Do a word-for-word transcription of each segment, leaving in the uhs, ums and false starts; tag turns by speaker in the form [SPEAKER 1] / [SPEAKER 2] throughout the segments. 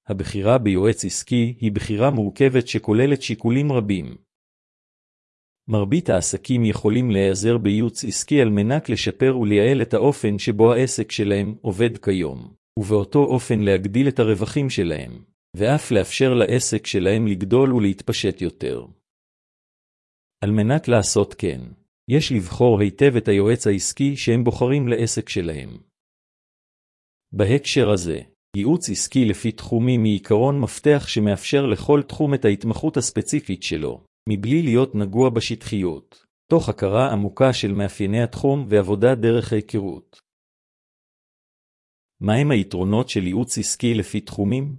[SPEAKER 1] הבחירה ביועץ עסקי היא בחירה מורכבת שכוללת שיקולים רבים. מרבית העסקים יכולים להיעזר בייעוץ עסקי על מנת לשפר ולייעל את האופן שבו העסק שלהם עובד כיום, ובאותו אופן להגדיל את הרווחים שלהם, ואף לאפשר לעסק שלהם לגדול ולהתפשט יותר. על מנת לעשות כן, יש לבחור היטב את היועץ העסקי שהם בוחרים לעסק שלהם. בהקשר הזה, ייעוץ עסקי לפי תחומים היא עיקרון מפתח שמאפשר לכל תחום את ההתמחות הספציפית שלו, מבלי להיות נגוע בשטחיות, תוך הכרה עמוקה של מאפייני התחום ועבודה דרך ההיכרות. מהם היתרונות של ייעוץ עסקי לפי תחומים?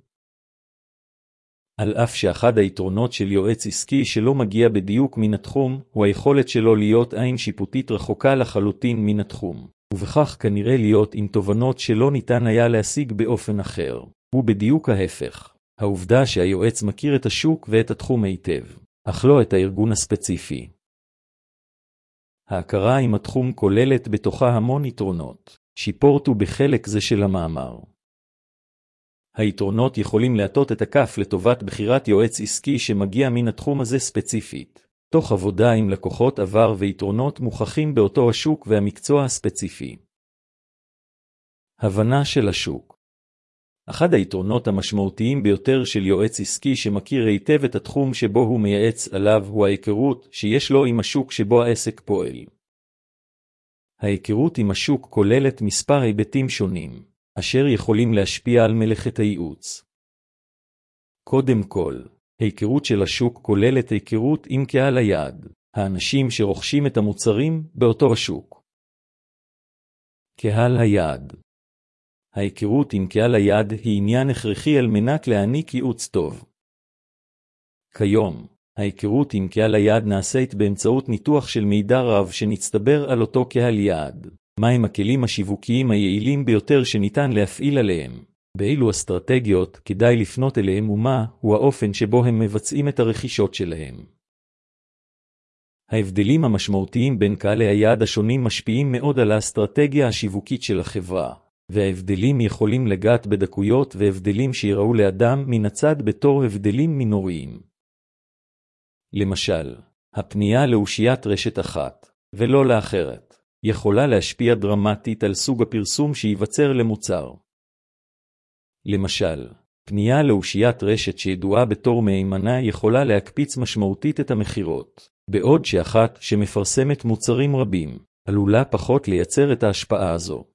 [SPEAKER 1] על אף שאחד היתרונות של יועץ עסקי שלא מגיע בדיוק מן התחום, הוא היכולת שלו להיות עין שיפוטית רחוקה לחלוטין מן התחום, ובכך כנראה להיות עם תובנות שלא ניתן היה להשיג באופן אחר. הוא בדיוק ההפך. העובדה שהיועץ מכיר את השוק ואת התחום היטב, אך לא את הארגון הספציפי. ההכרה עם התחום כוללת בתוכה המון יתרונות, שיפורטו בחלק זה של המאמר. היתרונות יכולים להטות את הכף לטובת בחירת יועץ עסקי שמגיע מן התחום הזה ספציפית, תוך עבודה עם לקוחות עבר ויתרונות מוכחים באותו השוק והמקצוע הספציפי. הבנה של השוק. אחד היתרונות המשמעותיים ביותר של יועץ עסקי שמכיר היטב את התחום שבו הוא מייעץ עליו הוא ההיכרות שיש לו עם השוק שבו העסק פועל. ההיכרות עם השוק כוללת מספר היבטים שונים, אשר יכולים להשפיע על מלאכת הייעוץ. קודם כל, היכרות של השוק כוללת היכרות עם קהל היעד, האנשים שרוכשים את המוצרים באותו השוק. קהל היעד. ההיכרות עם קהל היעד היא עניין הכרחי על מנת להעניק ייעוץ טוב. כיום, ההיכרות עם קהל היעד נעשית באמצעות ניתוח של מידע רב שנצטבר על אותו קהל יעד. מהם הכלים השיווקיים היעילים ביותר שניתן להפעיל עליהם? באילו אסטרטגיות כדאי לפנות אליהם ומה הוא האופן שבו הם מבצעים את הרכישות שלהם? ההבדלים המשמעותיים בין קהלי היעד השונים משפיעים מאוד על האסטרטגיה השיווקית של החברה, וההבדלים יכולים לגעת בדקויות והבדלים שיראו לאדם מן הצד בתור הבדלים מינוריים. למשל, הפנייה לאושיית רשת אחת, ולא לאחרת, יכולה להשפיע דרמטית על סוג הפרסום שייווצר למוצר. למשל, פנייה לאושיית רשת שידועה בתור מהימנה יכולה להקפיץ משמעותית את המחירות, בעוד שאחת שמפרסמת מוצרים רבים, עלולה פחות לייצר את ההשפעה הזו.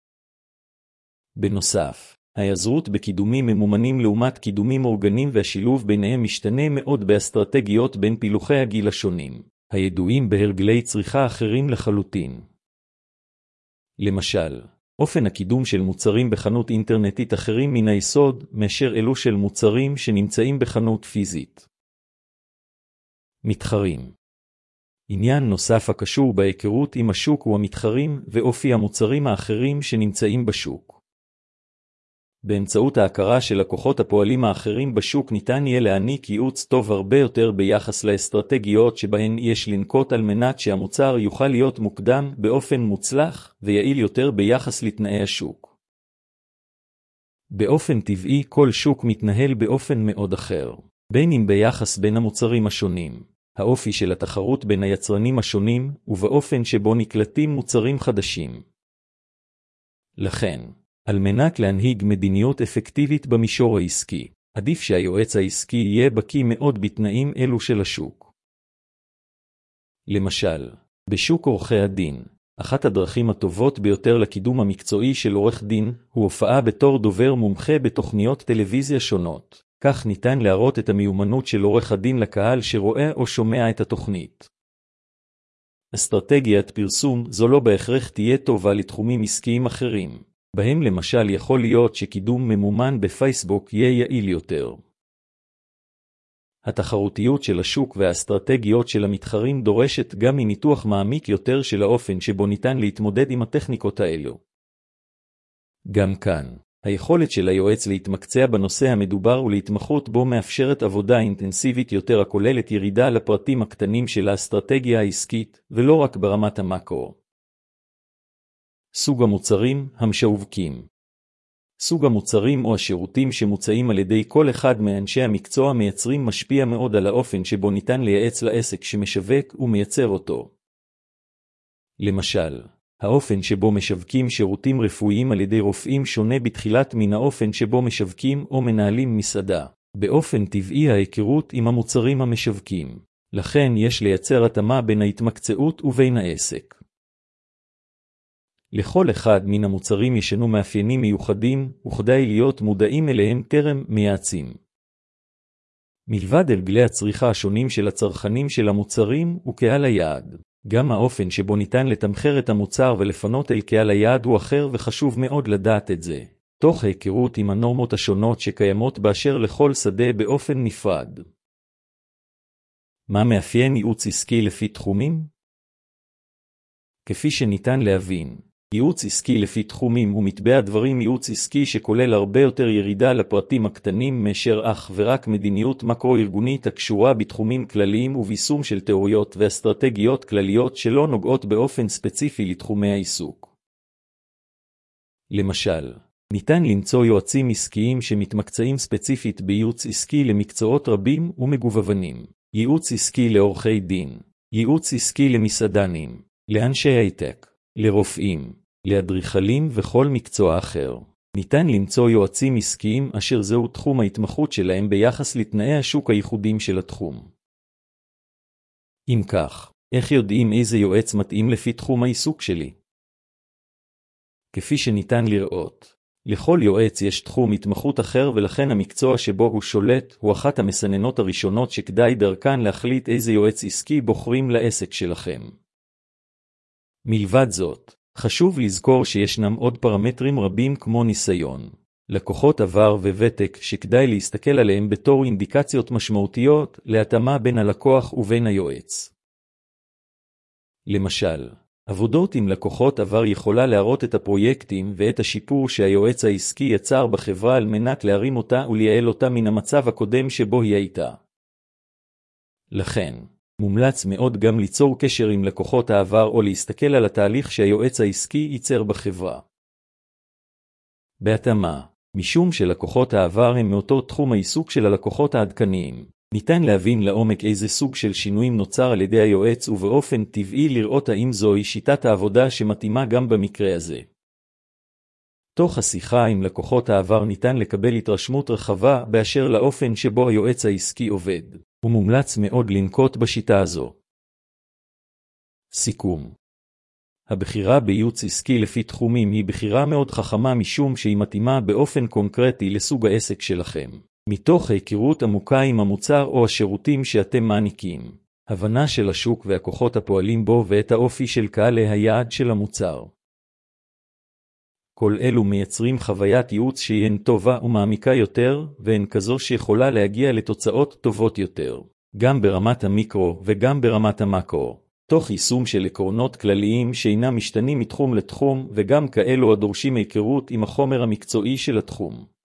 [SPEAKER 1] בנוסף, ההיעזרות בקידומים ממומנים לעומת קידומים אורגניים והשילוב ביניהם משתנה מאוד באסטרטגיות בין פילוחי הגיל השונים, הידועים בהרגלי צריכה אחרים לחלוטין. למשל, אופן הקידום של מוצרים בחנות אינטרנטית אחרים מן היסוד מאשר אלו של מוצרים שנמצאים בחנות פיזית. מתחרים. עניין נוסף הקשור בהיכרות עם השוק הוא המתחרים ואופי המוצרים האחרים שנמצאים בשוק. באמצעות ההכרה של לקוחות הפועלים האחרים בשוק ניתן יהיה להעניק ייעוץ טוב הרבה יותר ביחס לאסטרטגיות שבהן יש לנקוט על מנת שהמוצר יוכל להיות מוקדם באופן מוצלח ויעיל יותר ביחס לתנאי השוק. באופן טבעי כל שוק מתנהל באופן מאוד אחר, בין אם ביחס בין המוצרים השונים, האופי של התחרות בין היצרנים השונים ובאופן שבו נקלטים מוצרים חדשים. לכן, על מנת להנהיג מדיניות אפקטיבית במישור העסקי, עדיף שהיועץ העסקי יהיה בקיא מאוד בתנאים אלו של השוק. למשל, בשוק עורכי הדין, אחת הדרכים הטובות ביותר לקידום המקצועי של עורך דין הוא הופעה בתור דובר מומחה בתוכניות טלוויזיה שונות. כך ניתן להראות את המיומנות של עורך הדין לקהל שרואה או שומע את התוכנית. אסטרטגיית פרסום זו לא בהכרח תהיה טובה לתחומים עסקיים אחרים, בהם למשל יכול להיות שקידום ממומן בפייסבוק יהיה יעיל יותר. התחרותיות של השוק והאסטרטגיות של המתחרים דורשת גם מניתוח מעמיק יותר של האופן שבו ניתן להתמודד עם הטכניקות האלו. גם כאן, היכולת של היועץ להתמקצע בנושא המדובר ולהתמחות בו מאפשרת עבודה אינטנסיבית יותר הכוללת ירידה לפרטים הקטנים של האסטרטגיה העסקית, ולא רק ברמת המקרו. סוג המוצרים המשווקים. סוג המוצרים או השירותים שמוצעים על ידי כל אחד מאנשי המקצוע מייצרים משפיע מאוד על האופן שבו ניתן לייעץ לעסק שמשווק ומייצר אותו. למשל, האופן שבו משווקים שירותים רפואיים על ידי רופאים שונה בתחילת מן האופן שבו משווקים או מנהלים מסעדה. באופן טבעי ההיכרות עם המוצרים המשווקים. לכן יש לייצר התאמה בין ההתמקצעות ובין העסק. לכל אחד מן המוצרים ישנו מאפיינים מיוחדים, וכדאי להיות מודעים אליהם טרם מייעצים. מלבד הרגלי הצריכה השונים של הצרכנים של המוצרים וקהל היעד, גם האופן שבו ניתן לתמחר את המוצר ולפנות אל קהל היעד הוא אחר וחשוב מאוד לדעת את זה, תוך ההיכרות עם הנורמות השונות שקיימות באשר לכל שדה באופן נפרד. מה מאפיין ייעוץ עסקי לפי תחומים? כפי שניתן להבין, ייעוץ עסקי לפי תחומים הוא מטבע דברים ייעוץ עסקי שכולל הרבה יותר ירידה לפרטים הקטנים מאשר אך ורק מדיניות מקרו-ארגונית הקשורה בתחומים כלליים וביסום של תיאוריות ואסטרטגיות כלליות שלא נוגעות באופן ספציפי לתחומי העיסוק. למשל, ניתן למצוא יועצים עסקיים שמתמקצעים ספציפית בייעוץ עסקי למקצועות רבים ומגוונים. ייעוץ עסקי לעורכי דין, ייעוץ עסקי למסעדנים, לאנשי הייטק, לרופאים, לאדריכלים וכל מקצוע אחר. ניתן למצוא יועצים עסקיים אשר זהו תחום ההתמחות שלהם ביחס לתנאי השוק הייחודיים של התחום. אם כך, איך יודעים איזה יועץ מתאים לפי תחום העיסוק שלי? כפי שניתן לראות, לכל יועץ יש תחום התמחות אחר ולכן המקצוע שבו הוא שולט הוא אחת המסננות הראשונות שכדאי דרכן להחליט איזה יועץ עסקי בוחרים לעסק שלכם. מלבד זאת, חשוב לזכור שישנם עוד פרמטרים רבים כמו ניסיון, לקוחות עבר וותק שכדאי להסתכל עליהם בתור אינדיקציות משמעותיות להתאמה בין הלקוח ובין היועץ. למשל, עבודות עם לקוחות עבר יכולה להראות את הפרויקטים ואת השיפור שהיועץ העסקי יצר בחברה על מנת להרים אותה ולייעל אותה מן המצב הקודם שבו היא הייתה. לכן, מומלץ מאוד גם ליצור קשר עם לקוחות העבר או להסתכל על התהליך שהיועץ העסקי ייצר בחברה. בהתאמה, משום שלקוחות העבר הם מאותו תחום העיסוק של הלקוחות העדכניים, ניתן להבין לעומק איזה סוג של שינויים נוצר על ידי היועץ ובאופן טבעי לראות האם זוהי שיטת העבודה שמתאימה גם במקרה הזה. תוך השיחה עם לקוחות העבר ניתן לקבל התרשמות רחבה באשר לאופן שבו היועץ העסקי עובד, ומומלץ מאוד לנקוט בשיטה הזו. סיכום. הבחירה בייעוץ עסקי לפי תחומים היא בחירה מאוד חכמה משום שהיא מתאימה באופן קונקרטי לסוג העסק שלכם. מתוך היכרות עמוקה עם המוצר או השירותים שאתם מעניקים, הבנה של השוק והכוחות הפועלים בו ואת האופי של קהלי היעד של המוצר. כל אלו מייצרים חוויית ייעוץ שהיא טובה ומעמיקה יותר, והן כזו שיכולה להגיע לתוצאות טובות יותר, גם ברמת המיקרו וגם ברמת המקרו, תוך יישום של עקרונות כלליים שאינם משתנים מתחום לתחום וגם כאלו הדורשים היכרות עם החומר המקצועי של התחום.